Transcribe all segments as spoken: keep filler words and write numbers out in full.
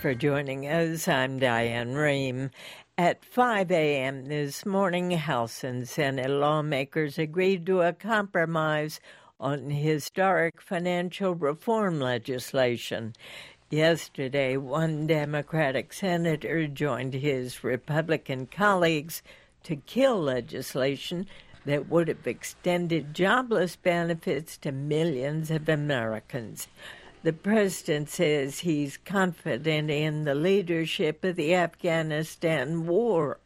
for joining us. I'm Diane Rehm. At five a.m. this morning, House and Senate lawmakers agreed to a compromise on historic financial reform legislation. Yesterday, one Democratic senator joined his Republican colleagues to kill legislation that would have extended jobless benefits to millions of Americans. The president says he's confident in the leadership of the Afghanistan war,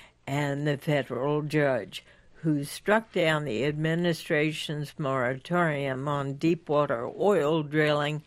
and the federal judge who struck down the administration's moratorium on deepwater oil drilling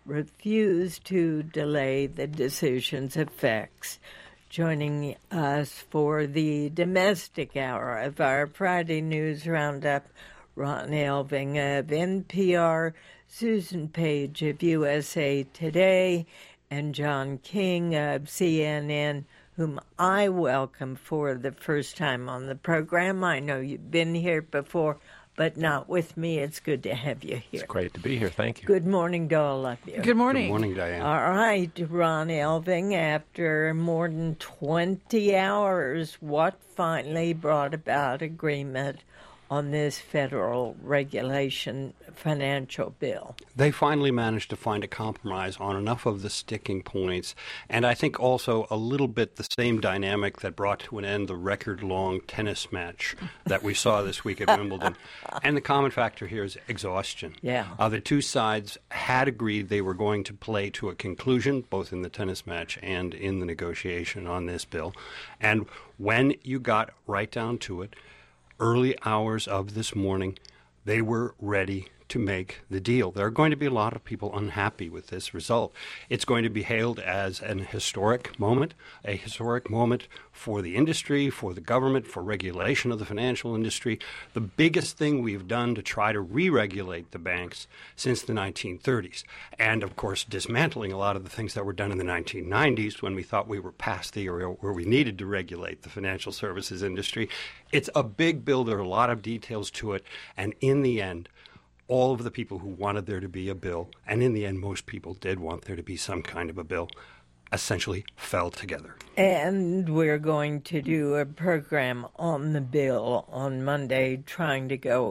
refused to delay the decision's effects. Joining us for the domestic hour of our Friday News Roundup, Ron Elving of N P R, Susan Page of U S A Today, and John King of C N N, whom I welcome for the first time on the program. I know you've been here before, but not with me. It's good to have you here. It's great to be here. Thank you. Good morning to all of you. Good morning. Good morning, Diane. All right, Ron Elving, after more than twenty hours, what finally brought about agreement on this federal regulation financial bill? They finally managed to find a compromise on enough of the sticking points, and I think also a little bit the same dynamic that brought to an end the record-long tennis match that we saw this week at Wimbledon. And the common factor here is exhaustion. Yeah. Uh, the two sides had agreed they were going to play to a conclusion, both in the tennis match and in the negotiation on this bill. And when you got right down to it, early hours of this morning, they were ready to make the deal. There are going to be a lot of people unhappy with this result. It's going to be hailed as an historic moment, a historic moment for the industry, for the government, for regulation of the financial industry. The biggest thing we've done to try to re-regulate the banks since the nineteen thirties. And, of course, dismantling a lot of the things that were done in the nineteen nineties when we thought we were past the area where we needed to regulate the financial services industry. It's a big bill. There are a lot of details to it. And in the end, all of the people who wanted there to be a bill, and in the end most people did want there to be some kind of a bill, essentially fell together. And we're going to do a program on the bill on Monday, trying to go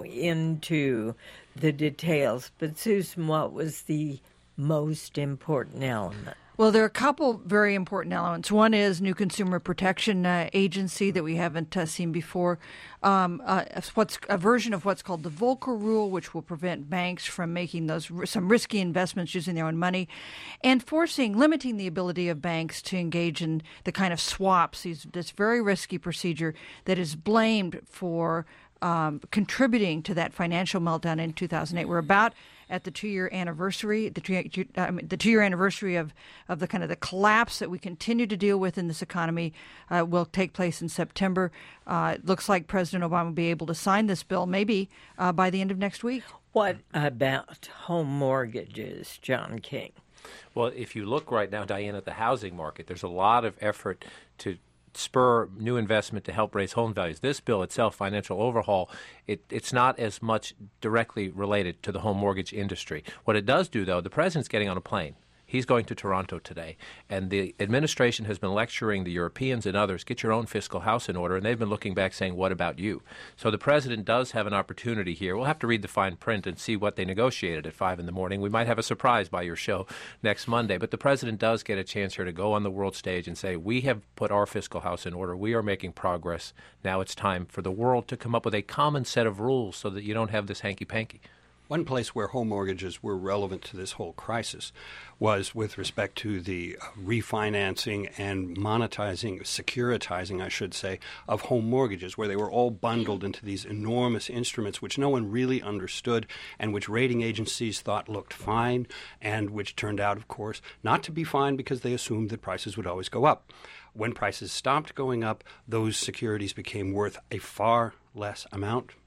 into the details. But Susan, what was the most important element? Well, there are a couple very important elements. One is new consumer protection uh, agency that we haven't uh, seen before. Um, uh, what's a version of what's called the Volcker Rule, which will prevent banks from making those some risky investments using their own money, and forcing, limiting the ability of banks to engage in the kind of swaps, these, this very risky procedure that is blamed for um, contributing to that financial meltdown in two thousand eight. We're about at the two-year anniversary, the two, uh, the two-year anniversary of, of the kind of the collapse that we continue to deal with in this economy uh, will take place in September. Uh, it looks like President Obama will be able to sign this bill maybe uh, by the end of next week. What about home mortgages, John King? Well, if you look right now, Diane, at the housing market, there's a lot of effort to spur new investment to help raise home values. This bill itself, financial overhaul, it, it's not as much directly related to the home mortgage industry. What it does do, though, the president's getting on a plane. He's going to Toronto today, and the administration has been lecturing the Europeans and others, get your own fiscal house in order, and they've been looking back saying, what about you? So the president does have an opportunity here. We'll have to read the fine print and see what they negotiated at five in the morning. We might have a surprise by your show next Monday, but the president does get a chance here to go on the world stage and say, we have put our fiscal house in order. We are making progress. Now it's time for the world to come up with a common set of rules so that you don't have this hanky-panky. One place where home mortgages were relevant to this whole crisis was with respect to the refinancing and monetizing, securitizing, I should say, of home mortgages, where they were all bundled into these enormous instruments which no one really understood and which rating agencies thought looked fine and which turned out, of course, not to be fine because they assumed that prices would always go up. When prices stopped going up, those securities became worth a far less amount,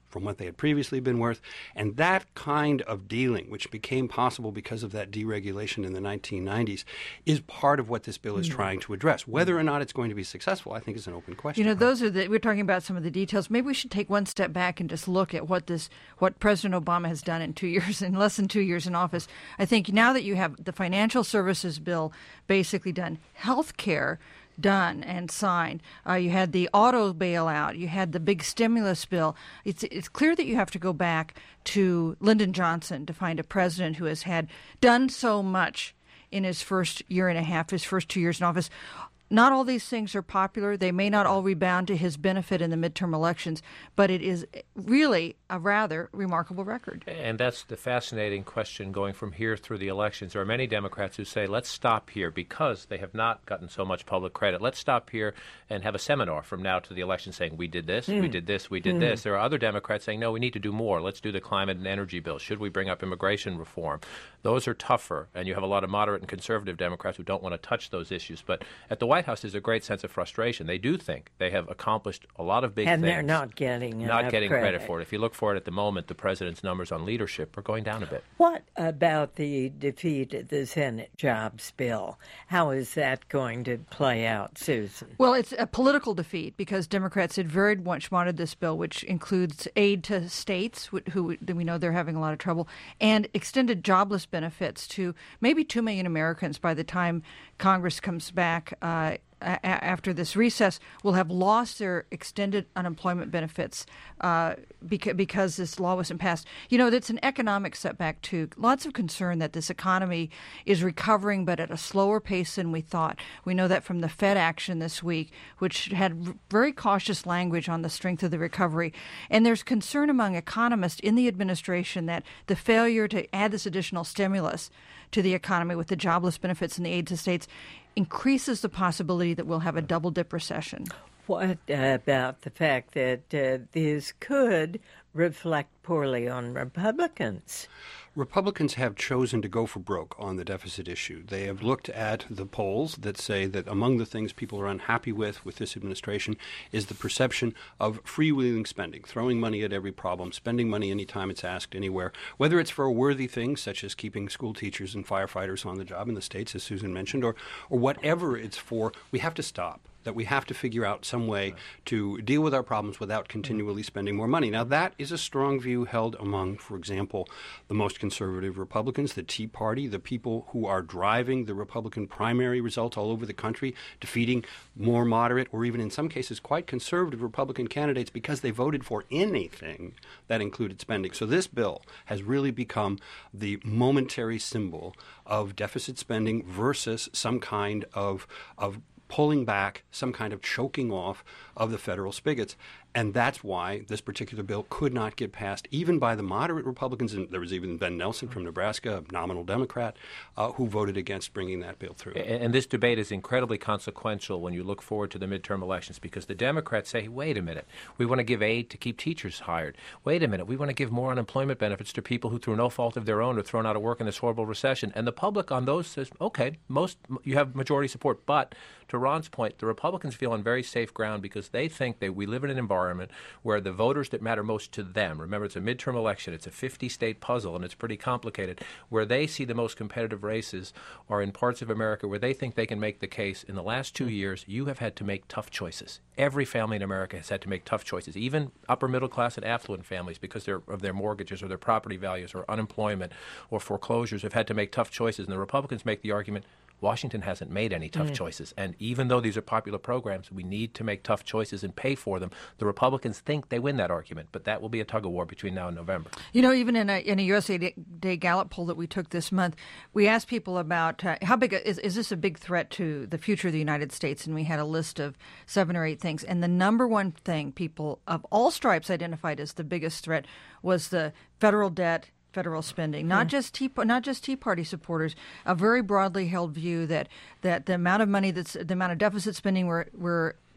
from what they had previously been worth. And that kind of dealing, which became possible because of that deregulation in the nineteen nineties, is part of what this bill is mm. trying to address. Whether or not it's going to be successful, I think, is an open question. You know, those are the, we're talking about some of the details. Maybe we should take one step back and just look at what this, what President Obama has done in two years, in less than two years in office. I think now that you have the financial services bill basically done, health care done and signed. Uh, you had the auto bailout. You had the big stimulus bill. It's it's clear that you have to go back to Lyndon Johnson to find a president who has had done so much in his first year and a half, his first two years in office. Not all these things are popular. They may not all rebound to his benefit in the midterm elections, but it is really a rather remarkable record. And that's the fascinating question going from here through the elections. There are many Democrats who say, let's stop here because they have not gotten so much public credit. Let's stop here and have a seminar from now to the election saying, we did this, mm. we did this, we did mm. this. There are other Democrats saying, no, we need to do more. Let's do the climate and energy bill. Should we bring up immigration reform? Those are tougher, and you have a lot of moderate and conservative Democrats who don't want to touch those issues. But at the White House, there's a great sense of frustration. They do think they have accomplished a lot of big and things. And they're not getting Not getting credit. credit for it. If you look for it at the moment, the president's numbers on leadership are going down a bit. What about the defeat of the Senate jobs bill? How is that going to play out, Susan? Well, it's a political defeat because Democrats had very much wanted this bill, which includes aid to states, who we know they're having a lot of trouble, and extended jobless benefits to maybe two million Americans by the time Congress comes back uh, a- after this recess will have lost their extended unemployment benefits uh, beca- because this law wasn't passed. You know, it's an economic setback, too. Lots of concern that this economy is recovering, but at a slower pace than we thought. We know that from the Fed action this week, which had very cautious language on the strength of the recovery. And there's concern among economists in the administration that the failure to add this additional stimulus to the economy with the jobless benefits and the aid to states increases the possibility that we'll have a double-dip recession. What about the fact that uh, this could reflect poorly on Republicans? Republicans have chosen to go for broke on the deficit issue. They have looked at the polls that say that among the things people are unhappy with with this administration is the perception of freewheeling spending, throwing money at every problem, spending money anytime it's asked anywhere, whether it's for a worthy thing such as keeping school teachers and firefighters on the job in the states, as Susan mentioned, or, or whatever it's for. We have to stop. That we have to figure out some way to deal with our problems without continually spending more money. Now, that is a strong view held among, for example, the most conservative Republicans, the Tea Party, the people who are driving the Republican primary results all over the country, defeating more moderate or even in some cases quite conservative Republican candidates because they voted for anything that included spending. So this bill has really become the momentary symbol of deficit spending versus some kind of of pulling back, some kind of choking off of the federal spigots. And that's why this particular bill could not get passed, even by the moderate Republicans. And there was even Ben Nelson from Nebraska, a nominal Democrat, uh, who voted against bringing that bill through. And, and this debate is incredibly consequential when you look forward to the midterm elections, because the Democrats say, wait a minute, we want to give aid to keep teachers hired. Wait a minute, we want to give more unemployment benefits to people who, through no fault of their own, are thrown out of work in this horrible recession. And the public on those says, okay, most you have majority support. But to Ron's point, the Republicans feel on very safe ground because they think that we live in an environment where the voters that matter most to them, remember it's a midterm election, it's a fifty-state puzzle, and it's pretty complicated, where they see the most competitive races are in parts of America where they think they can make the case. In the last two years, you have had to make tough choices. Every family in America has had to make tough choices, even upper middle class and affluent families, because they're, of their mortgages or their property values or unemployment or foreclosures, have had to make tough choices. And the Republicans make the argument, Washington hasn't made any tough mm. choices. And even though these are popular programs, we need to make tough choices and pay for them. The Republicans think they win that argument, but that will be a tug-of-war between now and November. You know, even in a, in a U S A Today Gallup poll that we took this month, we asked people about uh, how big a, is, is this a big threat to the future of the United States? And we had a list of seven or eight things. And the number one thing people of all stripes identified as the biggest threat was the federal debt, federal spending, not just Tea, not just Tea Party supporters. A very broadly held view that that the amount of money that's the amount of deficit spending we're we're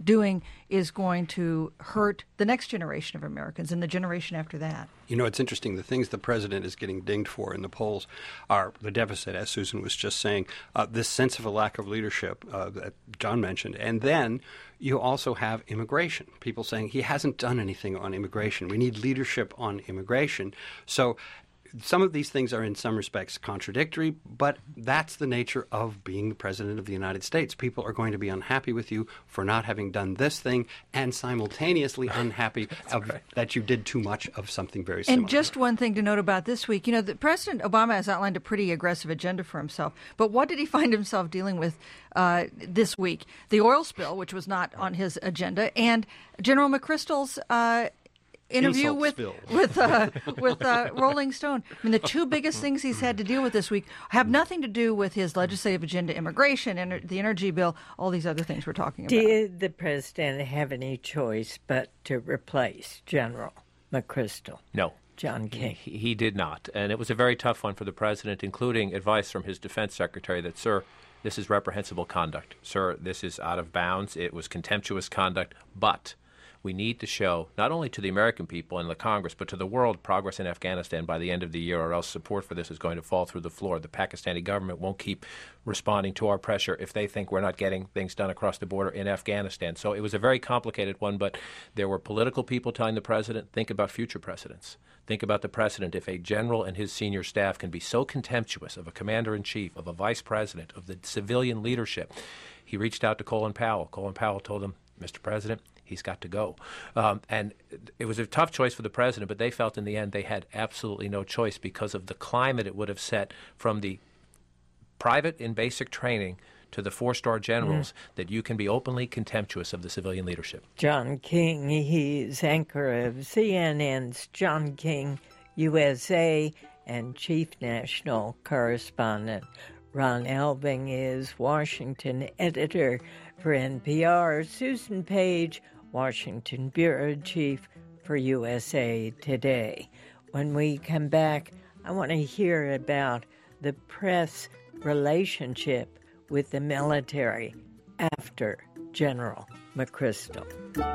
doing is going to hurt the next generation of Americans and the generation after that. You know, it's interesting. The things the president is getting dinged for in the polls are the deficit, as Susan was just saying, uh, this sense of a lack of leadership uh, that John mentioned. And then you also have immigration. People saying he hasn't done anything on immigration. We need leadership on immigration. So some of these things are in some respects contradictory, but that's the nature of being the president of the United States. People are going to be unhappy with you for not having done this thing and simultaneously unhappy of, right. that you did too much of something very similar. And just one thing to note about this week, you know, the President Obama has outlined a pretty aggressive agenda for himself, but what did he find himself dealing with uh, this week? The oil spill, which was not on his agenda, and General McChrystal's uh interview Insult with with uh, with uh, Rolling Stone. I mean, the two biggest things he's had to deal with this week have nothing to do with his legislative agenda, immigration, and the energy bill, all these other things we're talking about. Did the president have any choice but to replace General McChrystal? No. John King. He, he did not. And it was a very tough one for the president, including advice from his defense secretary that, sir, this is reprehensible conduct. Sir, this is out of bounds. It was contemptuous conduct, but we need to show not only to the American people and the Congress, but to the world progress in Afghanistan by the end of the year, or else support for this is going to fall through the floor. The Pakistani government won't keep responding to our pressure if they think we're not getting things done across the border in Afghanistan. So it was a very complicated one, but there were political people telling the president, think about future precedents. Think about the precedent if a general and his senior staff can be so contemptuous of a commander-in-chief, of a vice president, of the civilian leadership. He reached out to Colin Powell. Colin Powell told him, Mister President, he's got to go. Um, and it was a tough choice for the president, but they felt in the end they had absolutely no choice because of the climate it would have set from the private in basic training to the four-star generals mm. that you can be openly contemptuous of the civilian leadership. John King, he's anchor of C N N's John King U S A and chief national correspondent. Ron Elving is Washington editor for N P R. Susan Page, Washington bureau chief for U S A Today. When we come back, I want to hear about the press relationship with the military after General McChrystal.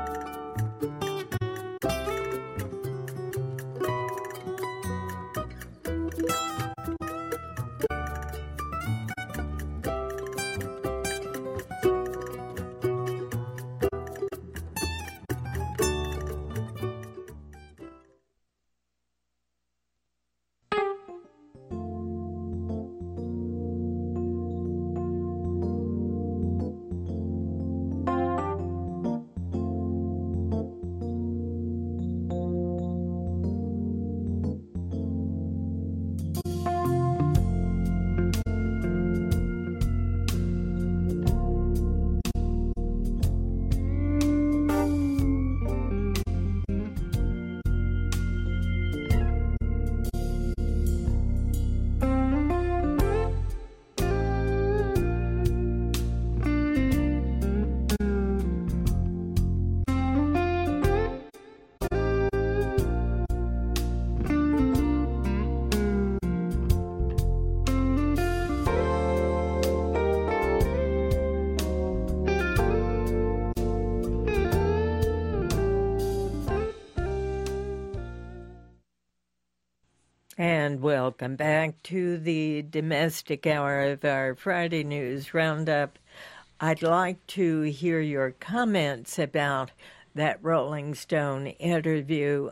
And welcome back to the domestic hour of our Friday News Roundup. I'd like to hear your comments about that Rolling Stone interview.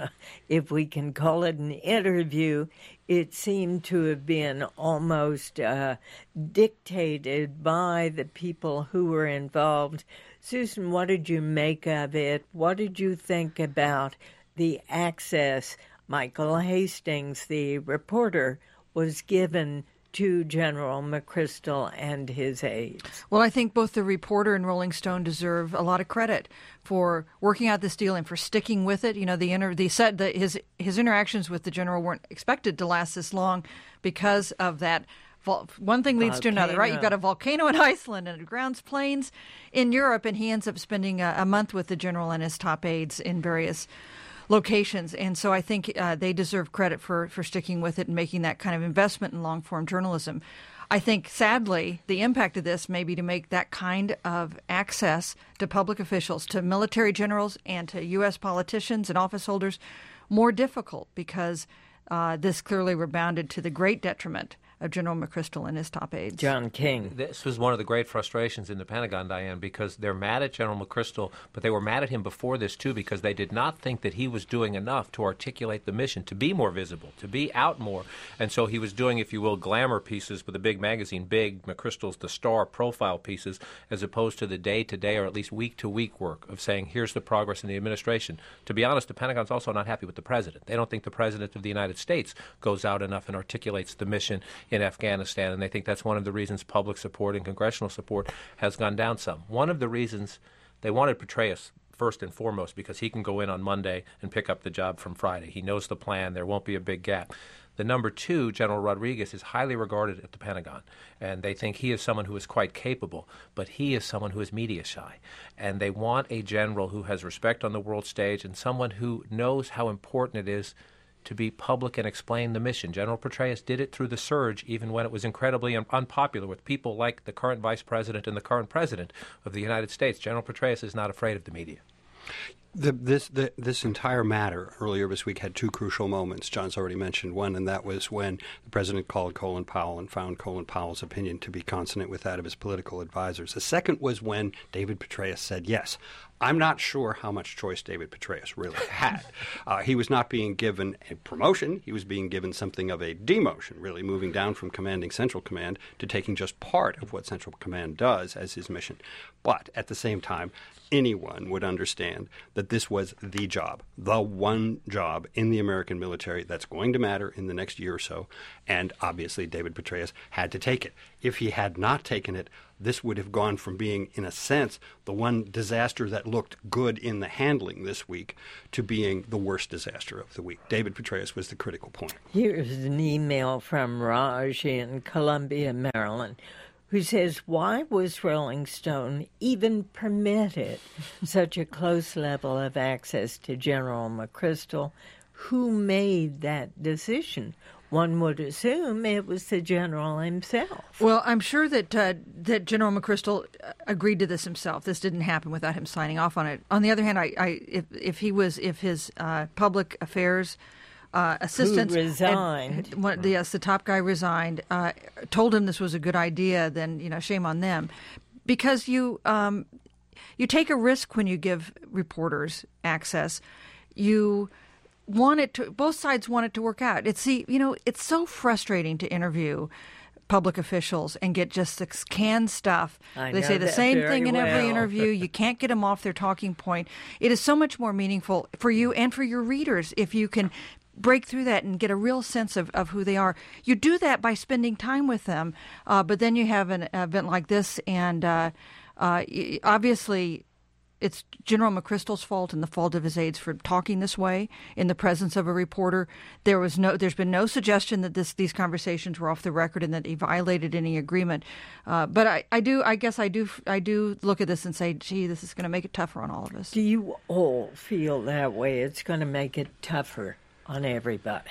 If we can call it an interview, it seemed to have been almost uh, dictated by the people who were involved. Susan, what did you make of it? What did you think about the access Michael Hastings, the reporter, was given to General McChrystal and his aides? Well, I think both the reporter and Rolling Stone deserve a lot of credit for working out this deal and for sticking with it. You know, the inter- they said that his his interactions with the general weren't expected to last this long because of that. Vol- one thing leads volcano. to another, right? You've got a volcano in Iceland and grounds planes in Europe, and he ends up spending a, a month with the general and his top aides in various locations. And so I think uh, they deserve credit for, for sticking with it and making that kind of investment in long-form journalism. I think, sadly, the impact of this may be to make that kind of access to public officials, to military generals, and to U S politicians and office holders more difficult, because uh, this clearly rebounded to the great detriment of General McChrystal and his top aides. John King. This was one of the great frustrations in the Pentagon, Diane, because they're mad at General McChrystal, but they were mad at him before this, too, because they did not think that he was doing enough to articulate the mission, to be more visible, to be out more. And so he was doing, if you will, glamour pieces with a big magazine, big McChrystal's The Star profile pieces, as opposed to the day-to-day or at least week-to-week work of saying, here's the progress in the administration. To be honest, the Pentagon's also not happy with the president. They don't think the president of the United States goes out enough and articulates the mission in Afghanistan, and they think that's one of the reasons public support and congressional support has gone down some. One of the reasons they wanted Petraeus first and foremost because he can go in on Monday and pick up the job from Friday. He knows the plan. There won't be a big gap. The number two, General Rodriguez, is highly regarded at the Pentagon, and they think he is someone who is quite capable, but he is someone who is media shy. And they want a general who has respect on the world stage and someone who knows how important it is to be public and explain the mission. General Petraeus did it through the surge, even when it was incredibly un- unpopular with people like the current vice president and the current president of the United States. General Petraeus is not afraid of the media. The, this the, this entire matter earlier this week had two crucial moments. John's already mentioned one, and that was when the president called Colin Powell and found Colin Powell's opinion to be consonant with that of his political advisors. The second was when David Petraeus said yes. I'm not sure how much choice David Petraeus really had. Uh, he was not being given a promotion. He was being given something of a demotion, really moving down from commanding Central Command to taking just part of what Central Command does as his mission. But at the same time, anyone would understand that this was the job, the one job in the American military that's going to matter in the next year or so. And obviously, David Petraeus had to take it. If he had not taken it, this would have gone from being, in a sense, the one disaster that looked good in the handling this week to being the worst disaster of the week. David Petraeus was the critical point. Here's an email from Raj in Columbia, Maryland, who says, why was Rolling Stone even permitted such a close level of access to General McChrystal? Who made that decision? One would assume it was the general himself. Well, I'm sure that uh, that General McChrystal agreed to this himself. This didn't happen without him signing off on it. On the other hand, I, I if if he was if his uh, public affairs uh, assistant Who resigned, had, had, one, yes, the top guy resigned, uh, told him this was a good idea, then you know, shame on them, because you um, you take a risk when you give reporters access. You want it to, both sides want it to work out. It's the, you know, it's so frustrating to interview public officials and get just this canned stuff. I they know say the that same very thing in every well. interview. You can't get them off their talking point. It is so much more meaningful for you and for your readers if you can break through that and get a real sense of, of who they are. You do that by spending time with them, uh, but then you have an event like this, and uh, uh, obviously it's General McChrystal's fault and the fault of his aides for talking this way in the presence of a reporter. There was no, there's been no suggestion that this these conversations were off the record and that he violated any agreement. Uh, but I, I do, I guess I do, I do look at this and say, gee, this is going to make it tougher on all of us. Do you all feel that way? It's going to make it tougher on everybody.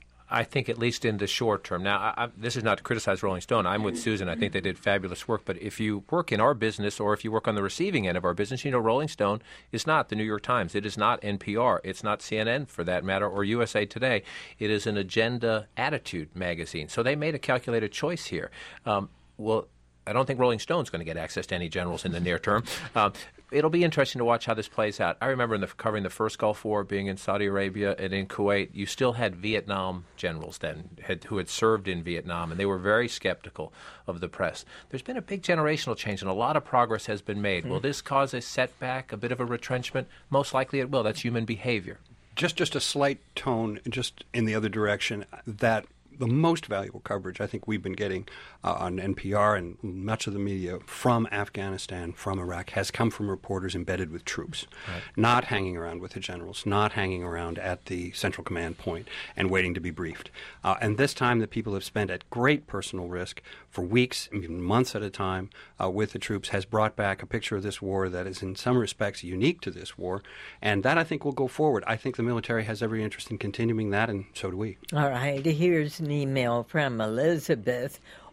I think at least in the short term. Now, I, I, this is not to criticize Rolling Stone. I'm with Susan. I think they did fabulous work. But if you work in our business or if you work on the receiving end of our business, you know Rolling Stone is not the New York Times. It is not N P R. It's not C N N, for that matter, or U S A Today. It is an agenda attitude magazine. So they made a calculated choice here. Um, well, I don't think Rolling Stone's going to get access to any generals in the near term. Um, It'll be interesting to watch how this plays out. I remember in the, covering the first Gulf War, being in Saudi Arabia and in Kuwait, you still had Vietnam generals then had, who had served in Vietnam, and they were very skeptical of the press. There's been a big generational change, and a lot of progress has been made. Mm. Will this cause a setback, a bit of a retrenchment? Most likely it will. That's human behavior. Just, just a slight tone, just in the other direction, that the most valuable coverage I think we've been getting uh, on N P R and much of the media from Afghanistan, from Iraq, has come from reporters embedded with troops, right. Not hanging around with the generals, not hanging around at the Central Command point and waiting to be briefed. Uh, and this time that people have spent at great personal risk for weeks, even months at a time, uh, with the troops has brought back a picture of this war that is in some respects unique to this war. And that, I think, will go forward. I think the military has every interest in continuing that, and so do we. All right, here's an email from Elizabeth.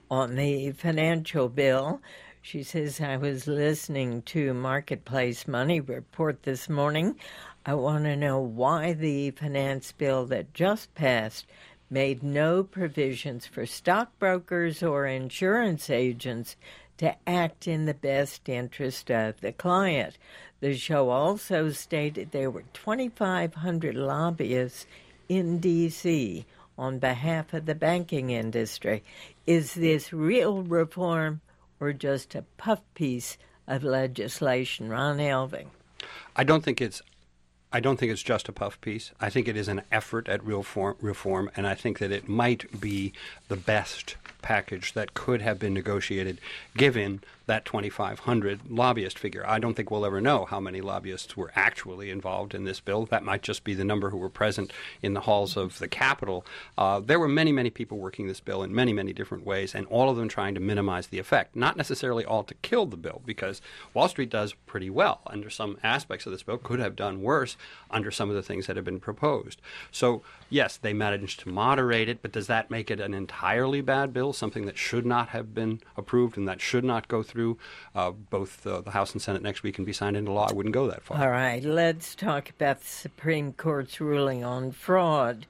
on the financial bill. She says, I was listening to Marketplace Money Report this morning. I want to know why the finance bill that just passed made no provisions for stockbrokers or insurance agents to act in the best interest of the client. The show also stated there were twenty-five hundred lobbyists in D C on behalf of the banking industry. Is this real reform or just a puff piece of legislation? Ron Elving. I don't think it's I don't think it's just a puff piece. I think it is an effort at real form, reform, and I think that it might be the best package that could have been negotiated given that twenty-five hundred lobbyist figure. I don't think we'll ever know how many lobbyists were actually involved in this bill. That might just be the number who were present in the halls of the Capitol. Uh, there were many, many people working this bill in many, many different ways, and all of them trying to minimize the effect. Not necessarily all to kill the bill, because Wall Street does pretty well under some aspects of this bill, could have done worse under some of the things that have been proposed. So, yes, they managed to moderate it, but does that make it an entirely bad bill, something that should not have been approved and that should not go through uh, both uh, the House and Senate next week and be signed into law? I wouldn't go that far. All right, let's talk about the Supreme Court's ruling on fraud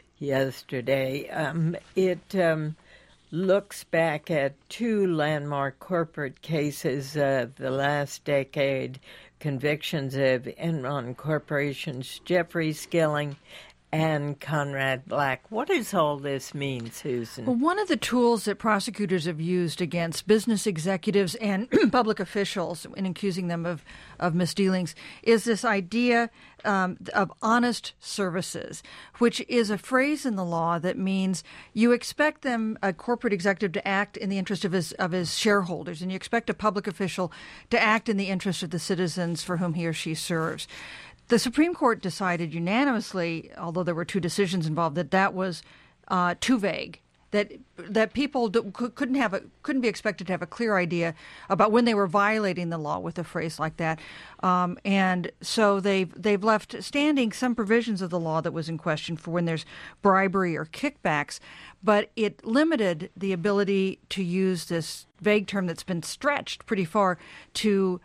yesterday. Um, it um, looks back at two landmark corporate cases of the last decade, convictions of Enron Corporation's Jeffrey Skilling and Conrad Black. What does all this mean, Susan? Well, one of the tools that prosecutors have used against business executives and public officials in accusing them of, of misdealings is this idea um, of honest services, which is a phrase in the law that means you expect them, a corporate executive, to act in the interest of his of his shareholders, and you expect a public official to act in the interest of the citizens for whom he or she serves. The Supreme Court decided unanimously, although there were two decisions involved, that that was uh, too vague. That that people do, couldn't have a, couldn't be expected to have a clear idea about when they were violating the law with a phrase like that, um, and so they've they've left standing some provisions of the law that was in question for when there's bribery or kickbacks, but it limited the ability to use this vague term that's been stretched pretty far to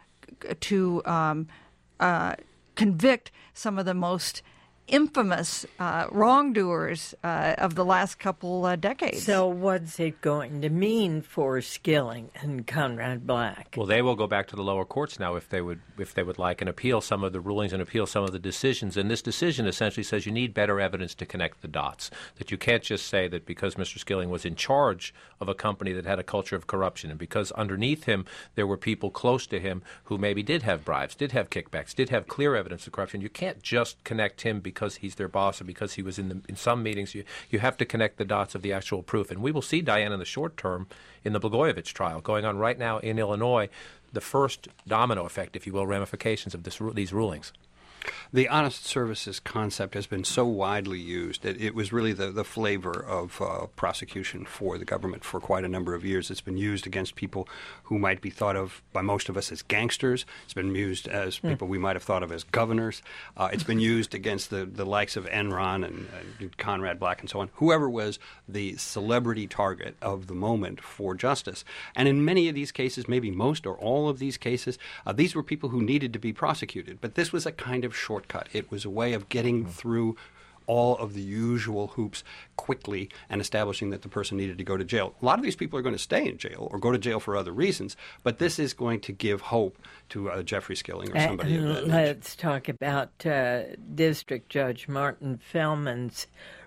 to um, uh, convict some of the most infamous uh, wrongdoers uh, of the last couple uh, decades. So what's it going to mean for Skilling and Conrad Black? Well, they will go back to the lower courts now if they would if they would like and appeal some of the rulings and appeal some of the decisions. And this decision essentially says you need better evidence to connect the dots, that you can't just say that because Mister Skilling was in charge of a company that had a culture of corruption and because underneath him there were people close to him who maybe did have bribes, did have kickbacks, did have clear evidence of corruption. You can't just connect him because because he's their boss or because he was in the, in some meetings. You, you have to connect the dots of the actual proof. And we will see, Diane, in the short term in the Blagojevich trial going on right now in Illinois, the first domino effect, if you will, ramifications of this, these rulings. The honest services concept has been so widely used that it was really the, the flavor of uh, prosecution for the government for quite a number of years. It's been used against people who might be thought of by most of us as gangsters. It's been used as people we might have thought of as governors. Uh, it's been used against the, the likes of Enron and, and Conrad Black and so on, whoever was the celebrity target of the moment for justice. And in many of these cases, maybe most or all of these cases, uh, these were people who needed to be prosecuted. But this was a kind of shortcut. It was a way of getting through all of the usual hoops quickly and establishing that the person needed to go to jail. A lot of these people are going to stay in jail or go to jail for other reasons, but this is going to give hope to uh, Jeffrey Skilling or somebody uh, of that Let's nature. talk about uh, District Judge Martin Feldman's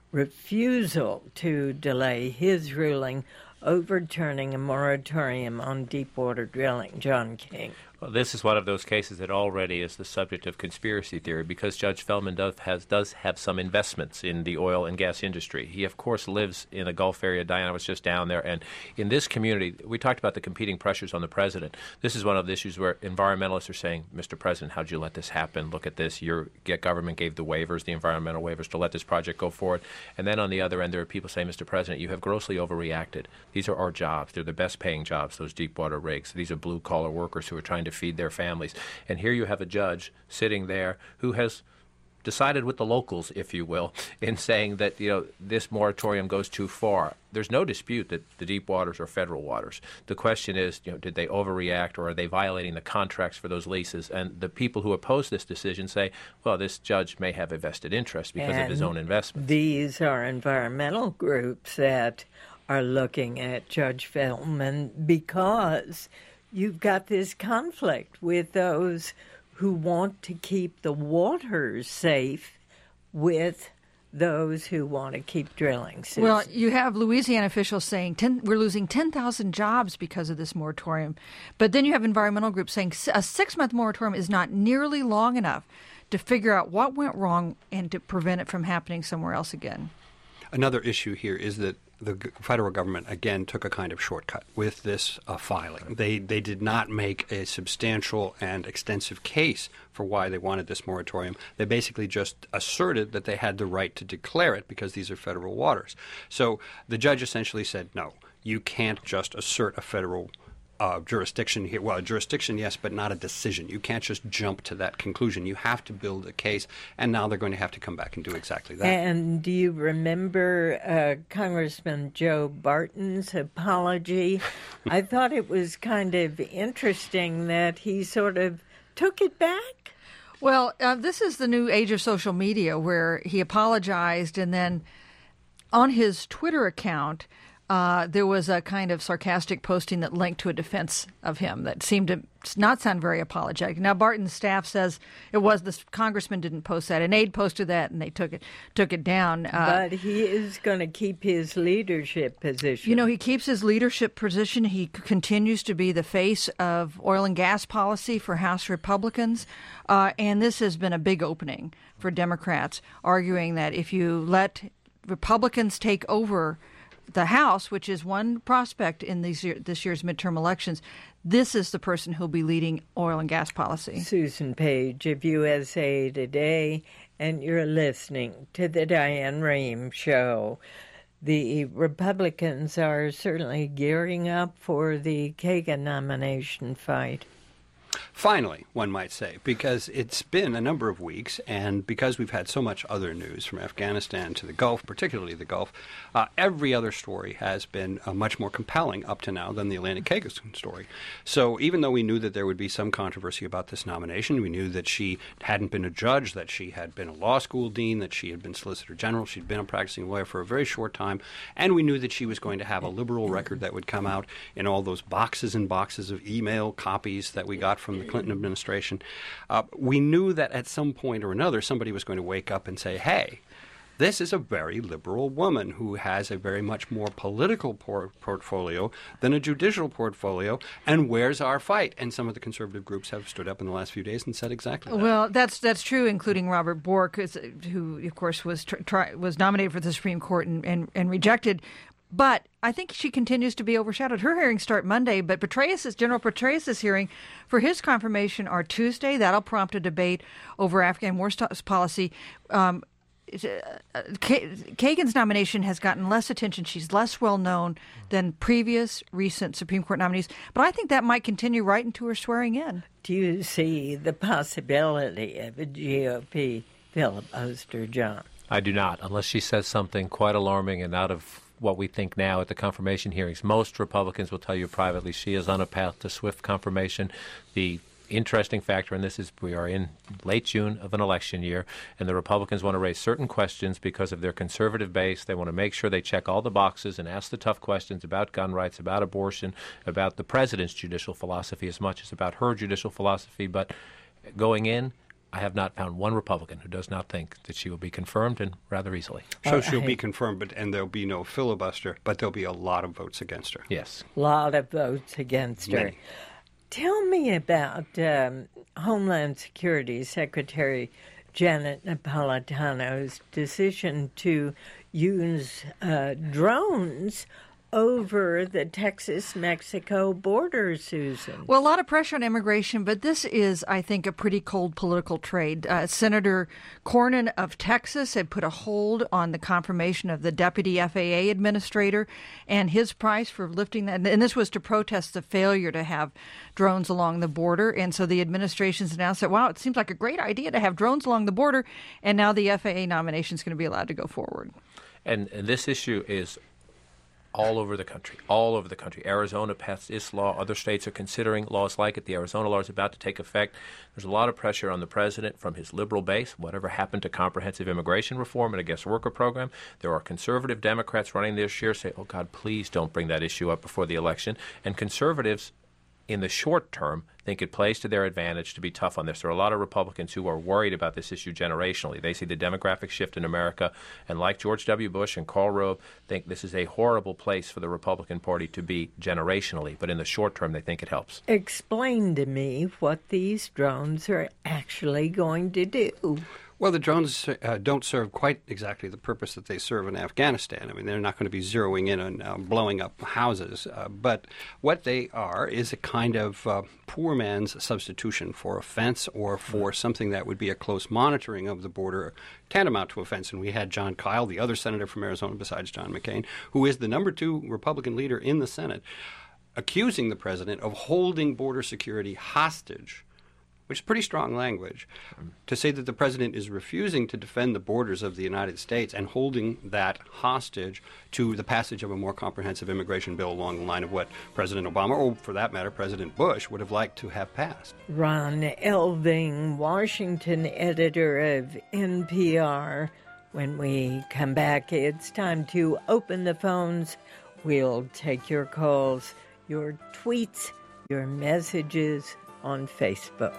refusal to delay his ruling overturning a moratorium on deepwater drilling. John King. Well, this is one of those cases that already is the subject of conspiracy theory because Judge Feldman does, has, does have some investments in the oil and gas industry. He, of course, lives in the Gulf area. Diana was just down there. And in this community, we talked about the competing pressures on the president. This is one of the issues where environmentalists are saying, Mister President, how'd you let this happen? Look at this. Your government gave the waivers, the environmental waivers, to let this project go forward. And then on the other end, there are people saying, Mister President, you have grossly overreacted. These are our jobs. They're the best paying jobs, those deep water rigs. These are blue-collar workers who are trying to feed their families. And here you have a judge sitting there who has decided with the locals, if you will, in saying that, you know, this moratorium goes too far. There's no dispute that the deep waters are federal waters. The question is, you know, did they overreact, or are they violating the contracts for those leases? And the people who oppose this decision say, well, this judge may have a vested interest because and of his own investment. These are environmental groups that are looking at Judge Feldman because you've got this conflict with those who want to keep the waters safe with those who want to keep drilling. Susan. Well, you have Louisiana officials saying ten, we're losing ten thousand jobs because of this moratorium. But then you have environmental groups saying a six-month moratorium is not nearly long enough to figure out what went wrong and to prevent it from happening somewhere else again. Another issue here is that the g- federal government, again, took a kind of shortcut with this uh, filing. They they did not make a substantial and extensive case for why they wanted this moratorium. They basically just asserted that they had the right to declare it because these are federal waters. So the judge essentially said, no, you can't just assert a federal Uh, jurisdiction here. Well, a jurisdiction, yes, but not a decision. You can't just jump to that conclusion. You have to build a case, and now they're going to have to come back and do exactly that. And do you remember uh, Congressman Joe Barton's apology? I thought it was kind of interesting that he sort of took it back. Well, uh, this is the new age of social media where he apologized, and then on his Twitter account, Uh, there was a kind of sarcastic posting that linked to a defense of him that seemed to not sound very apologetic. Now, Barton's staff says it was the congressman didn't post that. An aide posted that, and they took it took it down. Uh, but he is going to keep his leadership position. You know, he keeps his leadership position. He c- continues to be the face of oil and gas policy for House Republicans. Uh, and this has been a big opening for Democrats, arguing that if you let Republicans take over the House, which is one prospect in these year, this year's midterm elections, this is the person who'll be leading oil and gas policy. Susan Page of U S A Today, and you're listening to the Diane Rehm Show. The Republicans are certainly gearing up for the Kagan nomination fight. Finally, one might say, because it's been a number of weeks, and because we've had so much other news from Afghanistan to the Gulf, particularly the Gulf, uh, every other story has been uh, much more compelling up to now than the Atlantic Kagan story. So even though we knew that there would be some controversy about this nomination, we knew that she hadn't been a judge, that she had been a law school dean, that she had been Solicitor General, she'd been a practicing lawyer for a very short time, and we knew that she was going to have a liberal record that would come out in all those boxes and boxes of email copies that we got from the Clinton administration. Uh, we knew that at some point or another somebody was going to wake up and say, hey, this is a very liberal woman who has a very much more political por- portfolio than a judicial portfolio, and where's our fight? And some of the conservative groups have stood up in the last few days and said exactly that. Well, that's that's true, including Robert Bork, who, of course, was tr- try- was nominated for the Supreme Court and, and, and rejected. But I think she continues to be overshadowed. Her hearings start Monday, but Petraeus, General Petraeus' hearing for his confirmation are Tuesday. That'll prompt a debate over Afghan war st- policy. Um, Kagan's nomination has gotten less attention. She's less well known than previous recent Supreme Court nominees. But I think that might continue right into her swearing in. Do you see the possibility of a G O P filibuster, John? I do not, unless she says something quite alarming and out of what we think now at the confirmation hearings. Most Republicans will tell you privately she is on a path to swift confirmation. The interesting factor in this is we are in late June of an election year, and the Republicans want to raise certain questions because of their conservative base. They want to make sure they check all the boxes and ask the tough questions about gun rights, about abortion, about the president's judicial philosophy as much as about her judicial philosophy. But going in, I have not found one Republican who does not think that she will be confirmed, and rather easily. So she'll be confirmed, but, and there'll be no filibuster, but there'll be a lot of votes against her. Yes. A lot of votes against her. Many. Tell me about um, Homeland Security Secretary Janet Napolitano's decision to use uh, drones over the Texas-Mexico border, Susan? Well, a lot of pressure on immigration, but this is, I think, a pretty cold political trade. Uh, Senator Cornyn of Texas had put a hold on the confirmation of the deputy F A A administrator and his price for lifting that. And this was to protest the failure to have drones along the border. And so the administration's announced that, wow, it seems like a great idea to have drones along the border. And now the F A A nomination is going to be allowed to go forward. And, and this issue is all over the country, all over the country. Arizona passed its law. Other states are considering laws like it. The Arizona law is about to take effect. There's a lot of pressure on the president from his liberal base. Whatever happened to comprehensive immigration reform and a guest worker program? There are conservative Democrats running this year say, oh, God, please don't bring that issue up before the election. And conservatives, in the short term, think it plays to their advantage to be tough on this. There are a lot of Republicans who are worried about this issue generationally. They see the demographic shift in America, and like George W. Bush and Karl Rove, think this is a horrible place for the Republican Party to be generationally. But in the short term, they think it helps. Explain to me what these drones are actually going to do. Well, the drones uh, don't serve quite exactly the purpose that they serve in Afghanistan. I mean, they're not going to be zeroing in on uh, blowing up houses. Uh, but what they are is a kind of uh, poor man's substitution for a fence or for something that would be a close monitoring of the border, tantamount to a fence. And we had John Kyle, the other senator from Arizona besides John McCain, who is the number two Republican leader in the Senate, accusing the president of holding border security hostage, which is pretty strong language, to say that the president is refusing to defend the borders of the United States and holding that hostage to the passage of a more comprehensive immigration bill along the line of what President Obama, or for that matter, President Bush, would have liked to have passed. Ron Elving, Washington editor of N P R. When we come back, it's time to open the phones. We'll take your calls, your tweets, your messages on Facebook.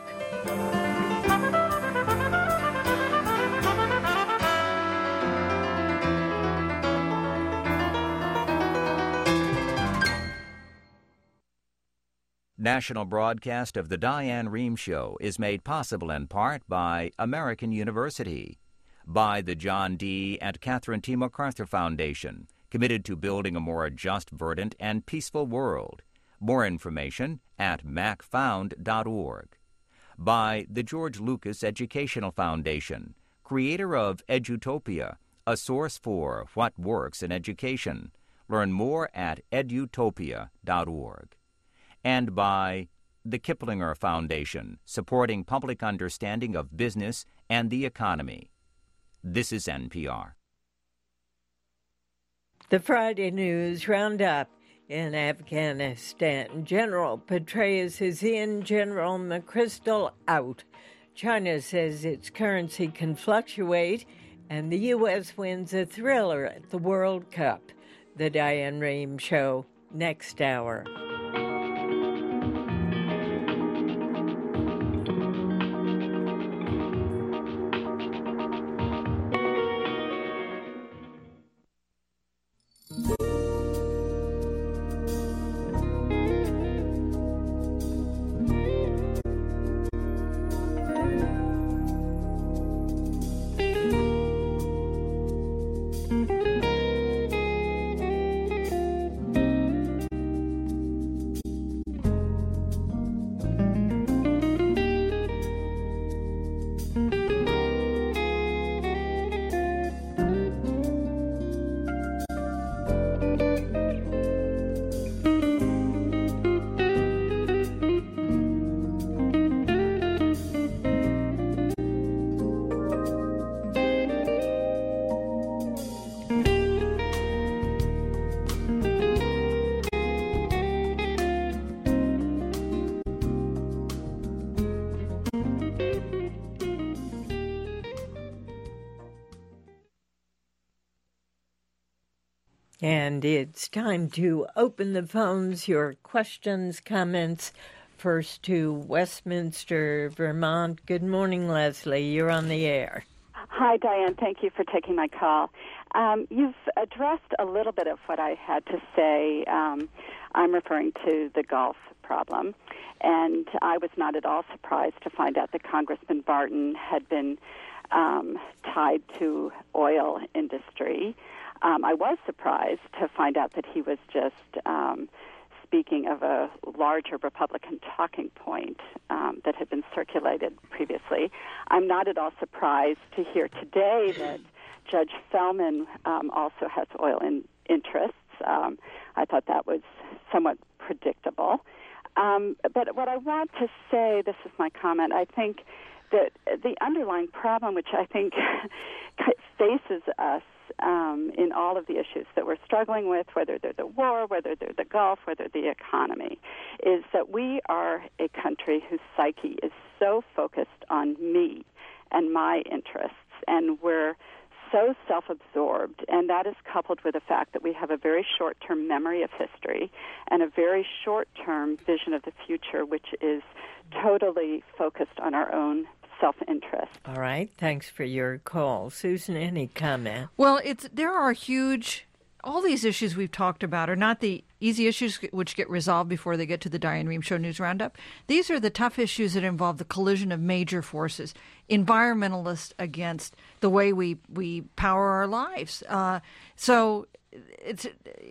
National broadcast of the Diane Rehm Show is made possible in part by American University, by the John D. and Catherine T. MacArthur Foundation, committed to building a more just, verdant, and peaceful world. More information at mac found dot org. By the George Lucas Educational Foundation, creator of Edutopia, a source for what works in education. Learn more at edutopia dot org. And by the Kiplinger Foundation, supporting public understanding of business and the economy. This is N P R. The Friday News Roundup. In Afghanistan, General Petraeus is in, General McChrystal out. China says its currency can fluctuate, and the U S wins a thriller at the World Cup. The Diane Rehm Show, next hour. And it's time to open the phones, your questions, comments. First to Westminster, Vermont. Good morning, Leslie. You're on the air. Hi, Diane. Thank you for taking my call. Um, you've addressed a little bit of what I had to say. Um, I'm referring to the Gulf problem. And I was not at all surprised to find out that Congressman Barton had been um, tied to oil industry. Um, I was surprised to find out that he was just um, speaking of a larger Republican talking point um, that had been circulated previously. I'm not at all surprised to hear today that Judge Feldman um, also has oil in interests. Um, I thought that was somewhat predictable. Um, but what I want to say, this is my comment, I think that the underlying problem, which I think faces us um, in all of the issues that we're struggling with, whether they're the war, whether they're the Gulf, whether the economy, is that we are a country whose psyche is so focused on me and my interests, and we're so self-absorbed, and that is coupled with the fact that we have a very short-term memory of history and a very short-term vision of the future, which is totally focused on our own self-interest. All right. Thanks for your call. Susan, any comment? Well, it's there are huge... All these issues we've talked about are not the easy issues which get resolved before they get to the Diane Rehm Show News Roundup. These are the tough issues that involve the collision of major forces, environmentalists against the way we, we power our lives. Uh, so it's,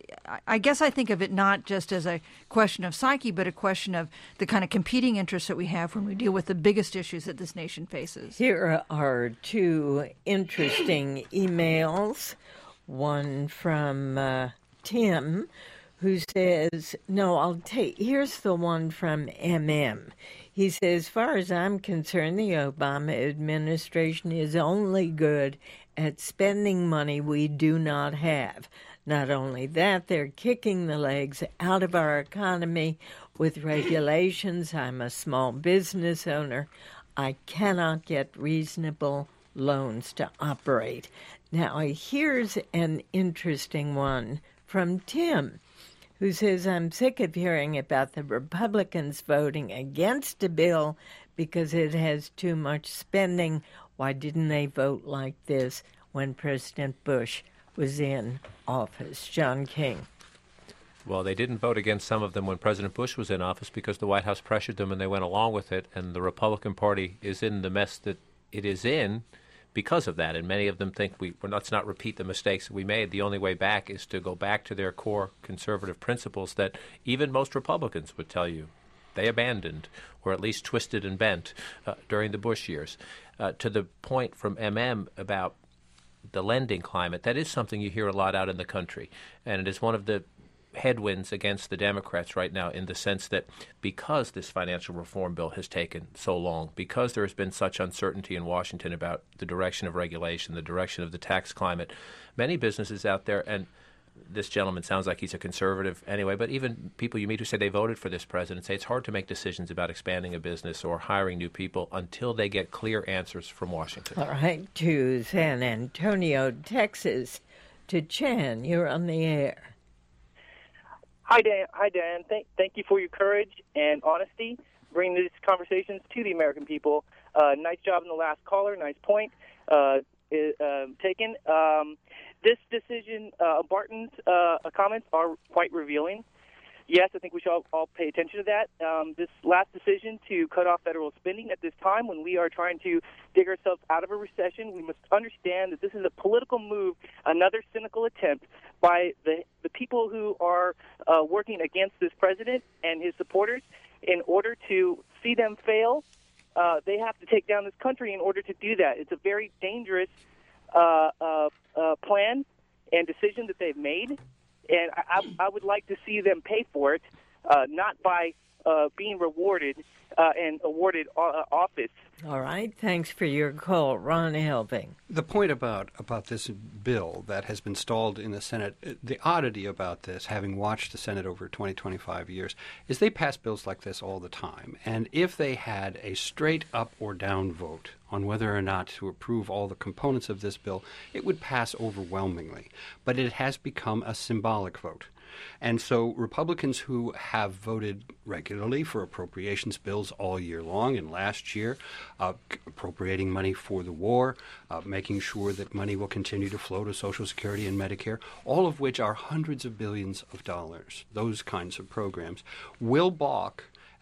I guess I think of it not just as a question of psyche, but a question of the kind of competing interests that we have when we deal with the biggest issues that this nation faces. Here are two interesting emails. One from uh, Tim, who says, no, I'll take, here's the one from M M. He says, as far as I'm concerned, the Obama administration is only good at spending money we do not have. Not only that, they're kicking the legs out of our economy with regulations. I'm a small business owner. I cannot get reasonable loans to operate. Now, here's an interesting one from Tim, who says, I'm sick of hearing about the Republicans voting against a bill because it has too much spending. Why didn't they vote like this when President Bush was in office? John King. Well, they didn't vote against some of them when President Bush was in office because the White House pressured them and they went along with it, and the Republican Party is in the mess that it is in because of that, and many of them think we, well, let's not repeat the mistakes we made. The only way back is to go back to their core conservative principles that even most Republicans would tell you they abandoned, or at least twisted and bent uh, during the Bush years. Uh, to the point from M M about the lending climate, that is something you hear a lot out in the country, and it is one of the headwinds against the Democrats right now, in the sense that because this financial reform bill has taken so long, because there has been such uncertainty in Washington about the direction of regulation, the direction of the tax climate, many businesses out there, and this gentleman sounds like he's a conservative anyway, but even people you meet who say they voted for this president say it's hard to make decisions about expanding a business or hiring new people until they get clear answers from Washington. All right, to San Antonio, Texas, to Chan, you're on the air. Hi, Dan. Hi, Dan. Thank, thank you for your courage and honesty, bringing these conversations to the American people. Uh, nice job in the last caller. Nice point uh, is, uh, taken. Um, this decision, uh, Barton's uh, comments are quite revealing. Yes, I think we should all, all pay attention to that. Um, this last decision to cut off federal spending at this time when we are trying to dig ourselves out of a recession, we must understand that this is a political move, another cynical attempt by the, the people who are uh, working against this president and his supporters. In order to see them fail, uh, they have to take down this country in order to do that. It's a very dangerous uh, uh, uh, plan and decision that they've made. And I, I would like to see them pay for it, uh, not by uh, being rewarded uh, and awarded uh, office. All right. Thanks for your call. Ron Helving. The point about, about this bill that has been stalled in the Senate, the oddity about this, having watched the Senate over twenty, twenty-five years, is they pass bills like this all the time. And if they had a straight up or down vote on whether or not to approve all the components of this bill, it would pass overwhelmingly. But it has become a symbolic vote. And so Republicans who have voted regularly for appropriations bills all year long, and last year uh, appropriating money for the war, uh, making sure that money will continue to flow to Social Security and Medicare, all of which are hundreds of billions of dollars, those kinds of programs, will balk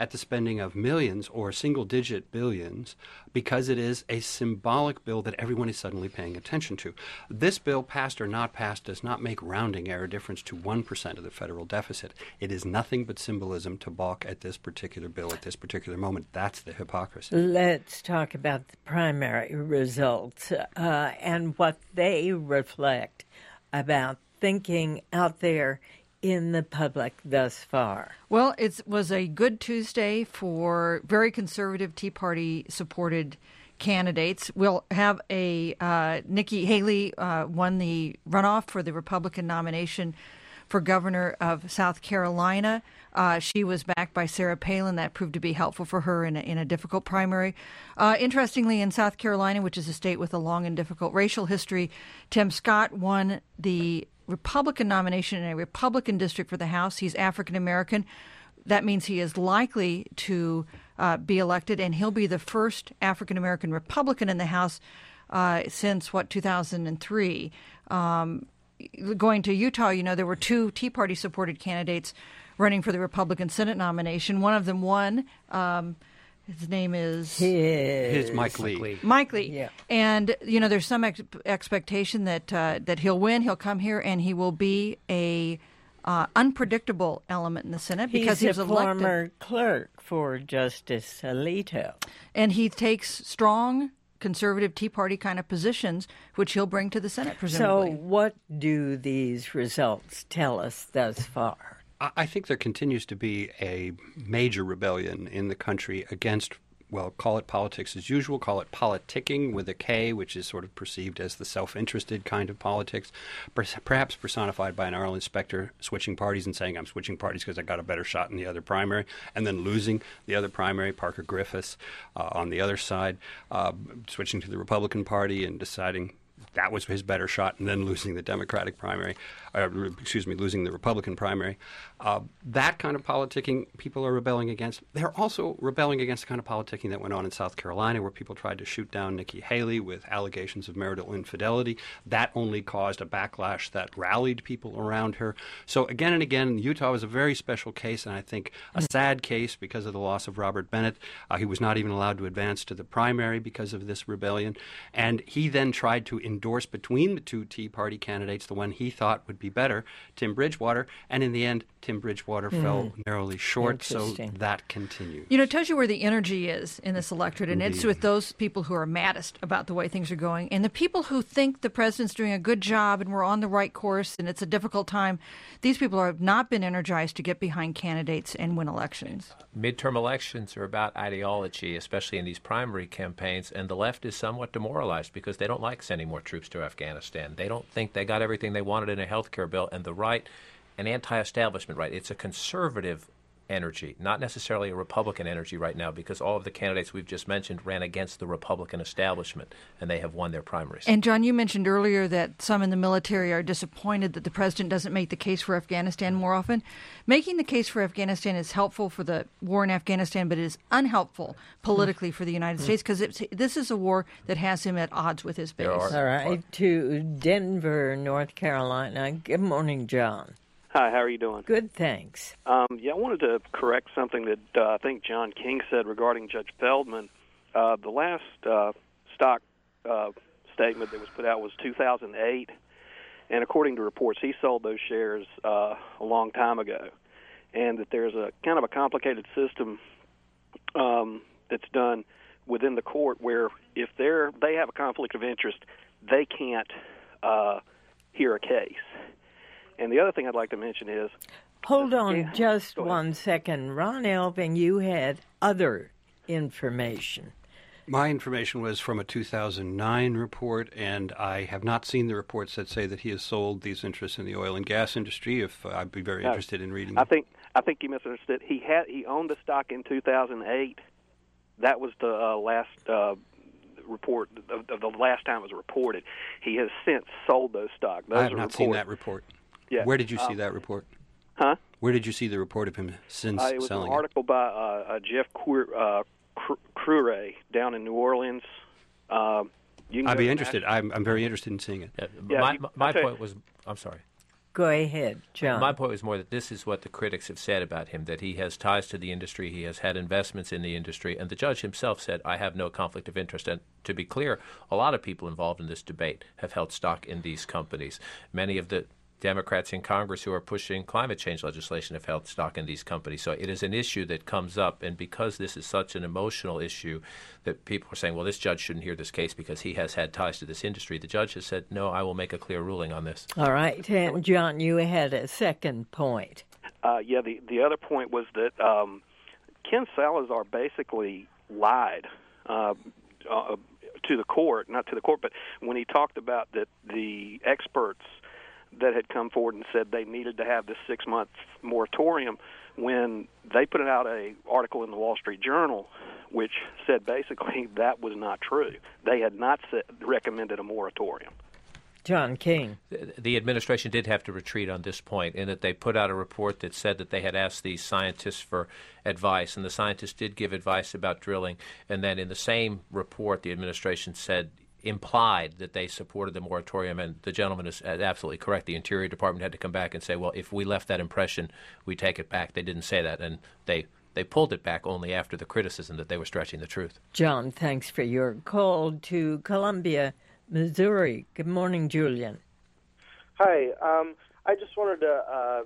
at the spending of millions or single-digit billions because it is a symbolic bill that everyone is suddenly paying attention to. This bill, passed or not passed, does not make rounding error difference to one percent of the federal deficit. It is nothing but symbolism to balk at this particular bill at this particular moment. That's the hypocrisy. Let's talk about the primary results uh, and what they reflect about thinking out there in the public thus far. Well, it was a good Tuesday for very conservative Tea Party-supported candidates. We'll have a uh, Nikki Haley uh, won the runoff for the Republican nomination for governor of South Carolina. Uh, she was backed by Sarah Palin. That proved to be helpful for her in a, in a difficult primary. Uh, interestingly, in South Carolina, which is a state with a long and difficult racial history, Tim Scott won the Republican nomination in a Republican district for the House. He's African American. That means he is likely to uh, be elected, and he'll be the first African American Republican in the House uh, since, what, two thousand three. Um, going to Utah, you know, there were two Tea Party supported candidates running for the Republican Senate nomination. One of them won. Um, his name is His, His Mike Lee. Lee. Mike Lee. Yeah. And, you know, there's some ex- expectation that uh, that he'll win. He'll come here and he will be a uh, unpredictable element in the Senate because He's he was a elected. former clerk for Justice Alito. And he takes strong conservative Tea Party kind of positions, which he'll bring to the Senate, presumably. So what do these results tell us thus far? I think there continues to be a major rebellion in the country against, well, call it politics as usual, call it politicking with a K, which is sort of perceived as the self-interested kind of politics, perhaps personified by an Arlen Specter switching parties and saying, I'm switching parties because I got a better shot in the other primary, and then losing the other primary, Parker Griffiths uh, on the other side, uh, switching to the Republican Party and deciding that was his better shot, and then losing the Democratic primary, uh, excuse me, losing the Republican primary. Uh, that kind of politicking people are rebelling against. They're also rebelling against the kind of politicking that went on in South Carolina, where people tried to shoot down Nikki Haley with allegations of marital infidelity. That only caused a backlash that rallied people around her. So again and again, Utah was a very special case, and I think a sad case because of the loss of Robert Bennett. Uh, he was not even allowed to advance to the primary because of this rebellion. And he then tried to endorse between the two Tea Party candidates the one he thought would be better, Tim Bridgewater, and in the end, Tim Bridgewater mm. fell narrowly short, so that continues. You know, it tells you where the energy is in this electorate, and Indeed. It's with those people who are maddest about the way things are going, and the people who think the president's doing a good job and we're on the right course and it's a difficult time. These people have not been energized to get behind candidates and win elections. Midterm elections are about ideology, especially in these primary campaigns, and the left is somewhat demoralized because they don't like sending more troops to Afghanistan. They don't think they got everything they wanted in a health care bill, and the right, an anti-establishment right. It's a conservative energy, not necessarily a Republican energy right now, because all of the candidates we've just mentioned ran against the Republican establishment, and they have won their primaries. And, John, you mentioned earlier that some in the military are disappointed that the president doesn't make the case for Afghanistan more often. Making the case for Afghanistan is helpful for the war in Afghanistan, but it is unhelpful politically for the United States because this is a war that has him at odds with his base. All right, to Denver, North Carolina. Good morning, John. Hi, how are you doing? Good, thanks. Um, yeah, I wanted to correct something that uh, I think John King said regarding Judge Feldman. Uh, the last uh, stock uh, statement that was put out was two thousand eight, and according to reports, he sold those shares uh, a long time ago, and that there's a kind of a complicated system um, that's done within the court where if they're they have a conflict of interest, they can't uh, hear a case. And the other thing I'd like to mention is... Hold on yeah, just one second. Ron Elving, you had other information. My information was from a two thousand nine report, and I have not seen the reports that say that he has sold these interests in the oil and gas industry. If uh, I'd be very no, interested in reading I them. think I think you misunderstood. He had he owned the stock in two thousand eight. That was the uh, last... Uh, report of, of the last time it was reported. He has since sold those stocks. Those I have are not reported. seen that report. Yeah. Where did you see um, that report? Huh? Where did you see the report of him since Uh, it was selling an article by uh, uh, Jeff Cru- uh, Cruray down in New Orleans. Um, you can I'd go be to interested. National- I'm, I'm very interested in seeing it. Yeah, Yeah, my you- my okay. point was, I'm sorry. Go ahead, John. My point was more that this is what the critics have said about him, that he has ties to the industry, he has had investments in the industry, and the judge himself said, I have no conflict of interest. And to be clear, a lot of people involved in this debate have held stock in these companies. Many of the Democrats in Congress who are pushing climate change legislation have held stock in these companies. So it is an issue that comes up, and because this is such an emotional issue that people are saying, well, this judge shouldn't hear this case because he has had ties to this industry, the judge has said, no, I will make a clear ruling on this. All right. And John, you had a second point. Uh, yeah, the, the other point was that um, Ken Salazar basically lied uh, uh, to the court, not to the court, but when he talked about that the experts that had come forward and said they needed to have this six-month moratorium, when they put out a article in the Wall Street Journal which said basically that was not true. They had not said, recommended a moratorium. John King. The, the administration did have to retreat on this point in that they put out a report that said that they had asked these scientists for advice, and the scientists did give advice about drilling. And then in the same report, the administration said, implied that they supported the moratorium, and the gentleman is absolutely correct. The Interior Department had to come back and say, well, if we left that impression, we take it back. They didn't say that, and they they pulled it back only after the criticism that they were stretching the truth. John, thanks for your call to Columbia, Missouri. Good morning, Julian. Hi. Um, I just wanted to uh,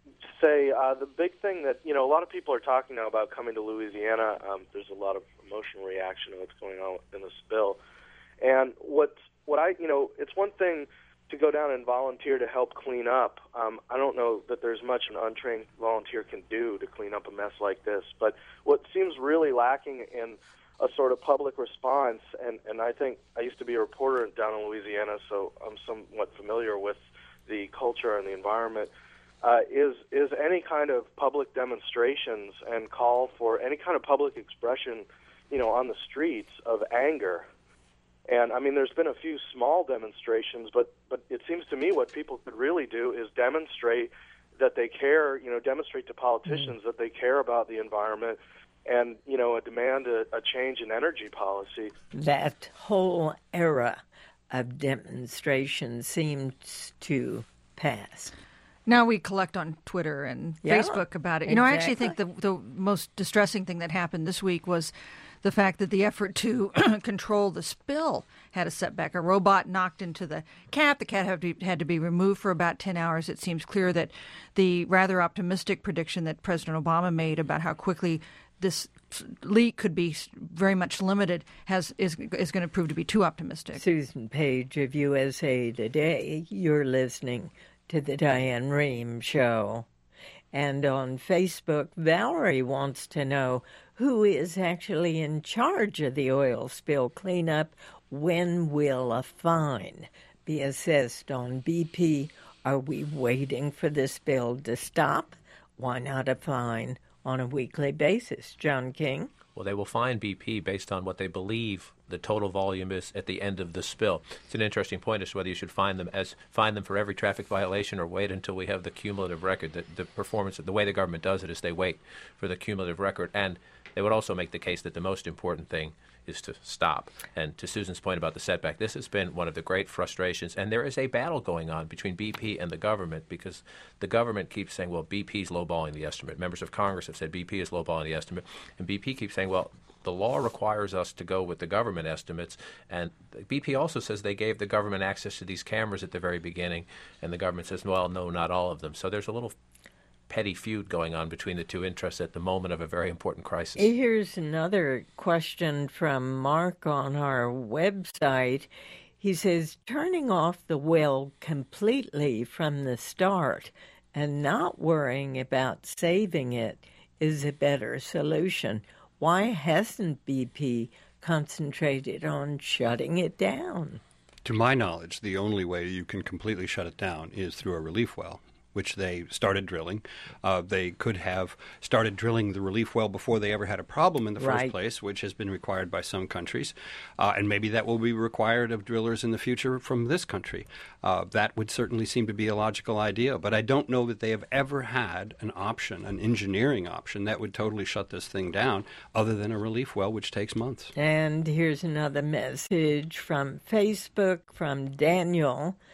say uh, the big thing that, you know, a lot of people are talking now about coming to Louisiana. Um, there's a lot of emotional reaction to what's going on in this bill. And what what I, you know, it's one thing to go down and volunteer to help clean up. Um, I don't know that there's much an untrained volunteer can do to clean up a mess like this. But what seems really lacking in a sort of public response, and, and I think I used to be a reporter down in Louisiana, so I'm somewhat familiar with the culture and the environment, uh, is is any kind of public demonstrations and call for any kind of public expression, you know, on the streets of anger. And, I mean, there's been a few small demonstrations, but, but it seems to me what people could really do is demonstrate that they care, you know, demonstrate to politicians mm-hmm. that they care about the environment and, you know, demand a, a change in energy policy. That whole era of demonstration seems to pass. Now we collect on Twitter and yeah, Facebook about it. You exactly. know, I actually think the, the most distressing thing that happened this week was the fact that the effort to control the spill had a setback. A robot knocked into the cap. The cat had to, be, had to be removed for about ten hours. It seems clear that the rather optimistic prediction that President Obama made about how quickly this leak could be very much limited has is is going to prove to be too optimistic. Susan Page of U S A Today, you're listening to the Diane Rehm Show. And on Facebook, Valerie wants to know who is actually in charge of the oil spill cleanup. When will a fine be assessed on B P? Are we waiting for the spill to stop? Why not a fine on a weekly basis? John King? Well, they will fine B P based on what they believe the total volume is at the end of the spill. It's an interesting point as to whether you should fine them as fine them for every traffic violation or wait until we have the cumulative record. The, the performance, the way the government does it is they wait for the cumulative record, and they would also make the case that the most important thing is to stop. And to Susan's point about the setback, this has been one of the great frustrations, and there is a battle going on between B P and the government because the government keeps saying, well, B P's lowballing the estimate. Members of Congress have said B P is lowballing the estimate, and B P keeps saying, well, the law requires us to go with the government estimates, and B P also says they gave the government access to these cameras at the very beginning, and the government says, well, no, not all of them. So there's a little petty feud going on between the two interests at the moment of a very important crisis. Here's another question from Mark on our website. He says, turning off the well completely from the start and not worrying about saving it is a better solution. Why hasn't B P concentrated on shutting it down? To my knowledge, the only way you can completely shut it down is through a relief well, which they started drilling. Uh, they could have started drilling the relief well before they ever had a problem in the first right. place, which has been required by some countries. Uh, and maybe that will be required of drillers in the future from this country. Uh, that would certainly seem to be a logical idea. But I don't know that they have ever had an option, an engineering option, that would totally shut this thing down, other than a relief well, which takes months. And here's another message from Facebook from Daniel,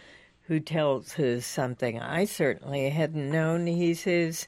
who tells us something I certainly hadn't known. He says,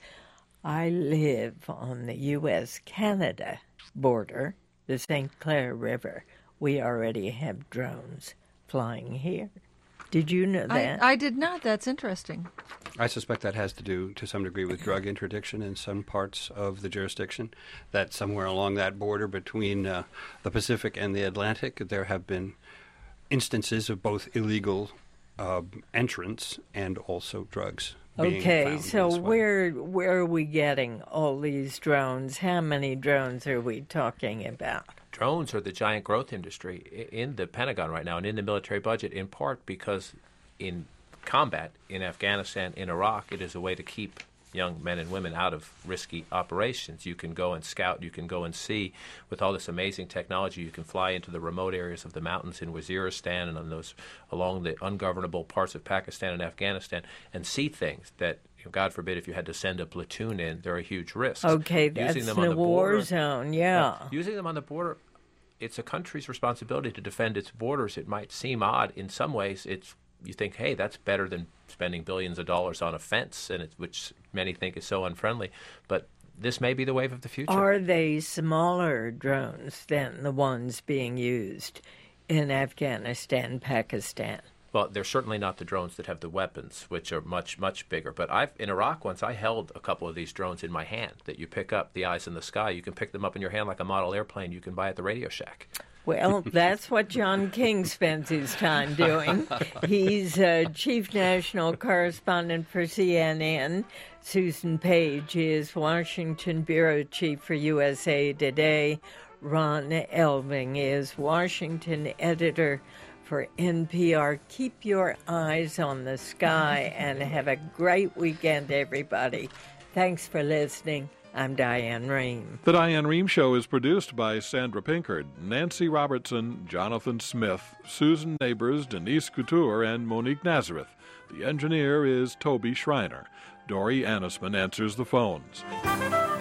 I live on the U S Canada border, the Saint Clair River. We already have drones flying here. Did you know that? I, I did not. That's interesting. I suspect that has to do, to some degree, with drug interdiction in some parts of the jurisdiction, that somewhere along that border between uh, the Pacific and the Atlantic, there have been instances of both illegal uh, entrance and also drugs being Okay, found so this way. where where are we getting all these drones? How many drones are we talking about? Drones are the giant growth industry i- in the Pentagon right now and in the military budget, in part because in combat in Afghanistan, in Iraq, it is a way to keep young men and women out of risky operations. You can go and scout, you can go and see. With all this amazing technology, you can fly into the remote areas of the mountains in Waziristan and on those along the ungovernable parts of Pakistan and Afghanistan and see things that, you know, God forbid, if you had to send a platoon in, there are huge risks. Okay, that's Using them the, on the war border, zone, yeah. uh, using them on the border, it's a country's responsibility to defend its borders. It might seem odd. In some ways, it's you think, hey, that's better than spending billions of dollars on a fence, and it, which many think is so unfriendly. But this may be the wave of the future. Are they smaller drones than the ones being used in Afghanistan, Pakistan? Well, they're certainly not the drones that have the weapons, which are much, much bigger. But I've in Iraq once, I held a couple of these drones in my hand that you pick up, the eyes in the sky. You can pick them up in your hand like a model airplane you can buy at the Radio Shack. Well, that's what John King spends his time doing. He's uh, chief national correspondent for C N N. Susan Page is Washington bureau chief for U S A Today. Ron Elving is Washington editor for N P R. Keep your eyes on the sky and have a great weekend, everybody. Thanks for listening. I'm Diane Rehm. The Diane Rehm Show is produced by Sandra Pinkard, Nancy Robertson, Jonathan Smith, Susan Neighbors, Denise Couture, and Monique Nazareth. The engineer is Toby Schreiner. Dory Annisman answers the phones.